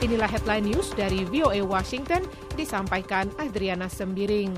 Inilah headline news dari VOA Washington, disampaikan Adriana Sembiring.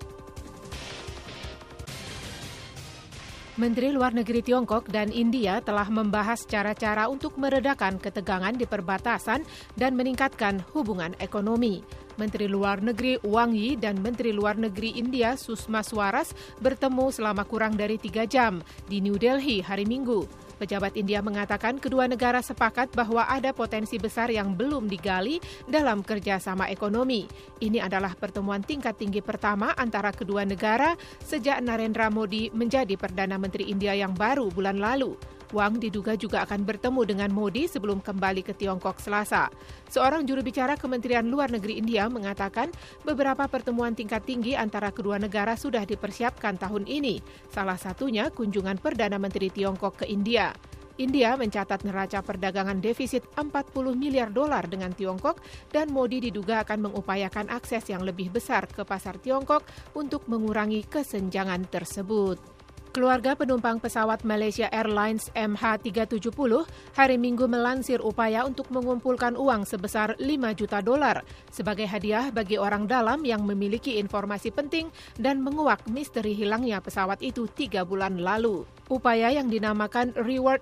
Menteri Luar Negeri Tiongkok dan India telah membahas cara-cara untuk meredakan ketegangan di perbatasan dan meningkatkan hubungan ekonomi. Menteri Luar Negeri Wang Yi dan Menteri Luar Negeri India Sushma Swaras bertemu selama kurang dari 3 jam di New Delhi hari Minggu. Pejabat India mengatakan kedua negara sepakat bahwa ada potensi besar yang belum digali dalam kerjasama ekonomi. Ini adalah pertemuan tingkat tinggi pertama antara kedua negara sejak Narendra Modi menjadi Perdana Menteri India yang baru bulan lalu. Wang diduga juga akan bertemu dengan Modi sebelum kembali ke Tiongkok Selasa. Seorang juru bicara Kementerian Luar Negeri India mengatakan beberapa pertemuan tingkat tinggi antara kedua negara sudah dipersiapkan tahun ini. Salah satunya kunjungan Perdana Menteri Tiongkok ke India. India mencatat neraca perdagangan defisit 40 miliar dolar dengan Tiongkok dan Modi diduga akan mengupayakan akses yang lebih besar ke pasar Tiongkok untuk mengurangi kesenjangan tersebut. Keluarga penumpang pesawat Malaysia Airlines MH370 hari Minggu melansir upaya untuk mengumpulkan uang sebesar 5 juta dolar sebagai hadiah bagi orang dalam yang memiliki informasi penting dan menguak misteri hilangnya pesawat itu 3 bulan lalu. Upaya yang dinamakan Reward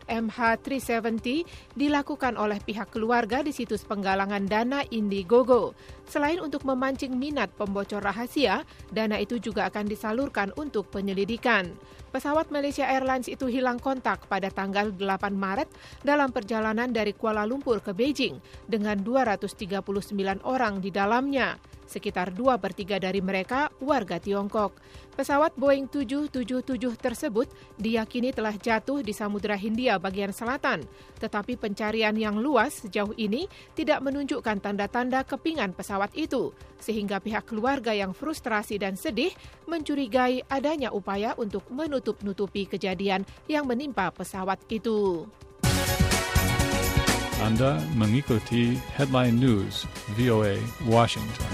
MH370 dilakukan oleh pihak keluarga di situs penggalangan dana Indiegogo. Selain untuk memancing minat pembocor rahasia, dana itu juga akan disalurkan untuk penyelidikan. Pesawat Malaysia Airlines itu hilang kontak pada tanggal 8 Maret dalam perjalanan dari Kuala Lumpur ke Beijing dengan 239 orang di dalamnya. Sekitar 2/3 dari mereka warga Tiongkok. Pesawat Boeing 777 tersebut diyakini telah jatuh di Samudra Hindia bagian selatan, tetapi pencarian yang luas sejauh ini tidak menunjukkan tanda-tanda kepingan pesawat itu, sehingga pihak keluarga yang frustrasi dan sedih mencurigai adanya upaya untuk menutup-nutupi kejadian yang menimpa pesawat itu. Anda mengikuti Headline News VOA Washington.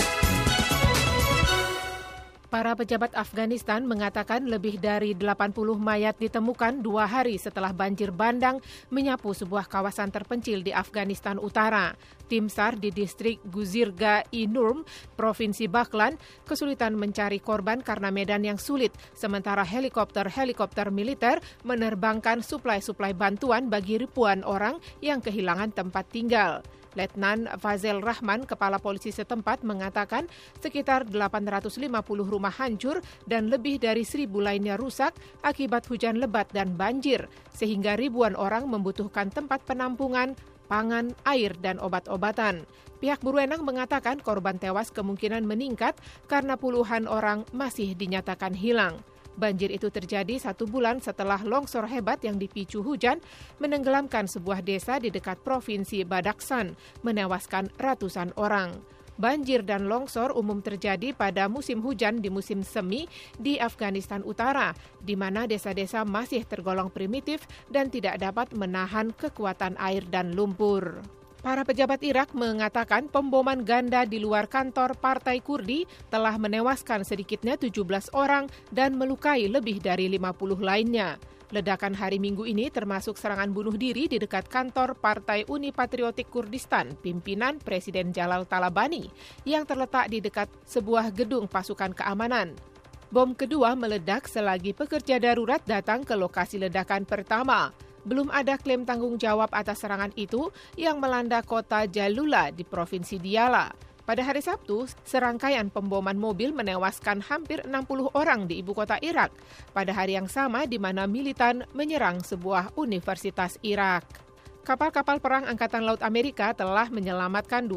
Para pejabat Afghanistan mengatakan lebih dari 80 mayat ditemukan 2 hari setelah banjir bandang menyapu sebuah kawasan terpencil di Afghanistan Utara. Tim SAR di distrik Guzirga-i-Nurm, Provinsi Baghlan, kesulitan mencari korban karena medan yang sulit, sementara helikopter militer menerbangkan suplai-suplai bantuan bagi ribuan orang yang kehilangan tempat tinggal. Letnan Fazel Rahman, kepala polisi setempat, mengatakan sekitar 850 rumah hancur dan lebih dari 1.000 lainnya rusak akibat hujan lebat dan banjir, sehingga ribuan orang membutuhkan tempat penampungan, pangan, air, dan obat-obatan. Pihak berwenang mengatakan korban tewas kemungkinan meningkat karena puluhan orang masih dinyatakan hilang. Banjir itu terjadi 1 bulan setelah longsor hebat yang dipicu hujan menenggelamkan sebuah desa di dekat Provinsi Badakhshan, menewaskan ratusan orang. Banjir dan longsor umum terjadi pada musim hujan di musim semi di Afghanistan Utara, di mana desa-desa masih tergolong primitif dan tidak dapat menahan kekuatan air dan lumpur. Para pejabat Irak mengatakan pemboman ganda di luar kantor Partai Kurdi telah menewaskan sedikitnya 17 orang dan melukai lebih dari 50 lainnya. Ledakan hari Minggu ini termasuk serangan bunuh diri di dekat kantor Partai Uni Patriotik Kurdistan, pimpinan Presiden Jalal Talabani, yang terletak di dekat sebuah gedung pasukan keamanan. Bom kedua meledak selagi pekerja darurat datang ke lokasi ledakan pertama. Belum ada klaim tanggung jawab atas serangan itu yang melanda kota Jalula di Provinsi Diyala. Pada hari Sabtu, serangkaian pemboman mobil menewaskan hampir 60 orang di ibu kota Irak, pada hari yang sama di mana militan menyerang sebuah universitas Irak. Kapal-kapal perang Angkatan Laut Amerika telah menyelamatkan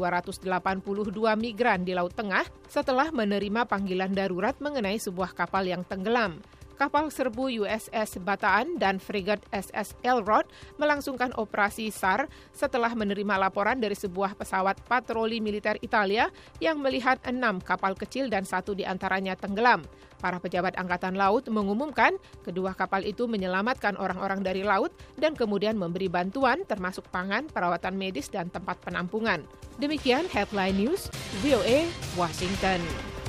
282 migran di Laut Tengah setelah menerima panggilan darurat mengenai sebuah kapal yang tenggelam. Kapal serbu USS Bataan dan fregat SS Elrod melangsungkan operasi SAR setelah menerima laporan dari sebuah pesawat patroli militer Italia yang melihat 6 kapal kecil dan 1 diantaranya tenggelam. Para pejabat Angkatan Laut mengumumkan kedua kapal itu menyelamatkan orang-orang dari laut dan kemudian memberi bantuan termasuk pangan, perawatan medis, dan tempat penampungan. Demikian Headline News, VOA, Washington.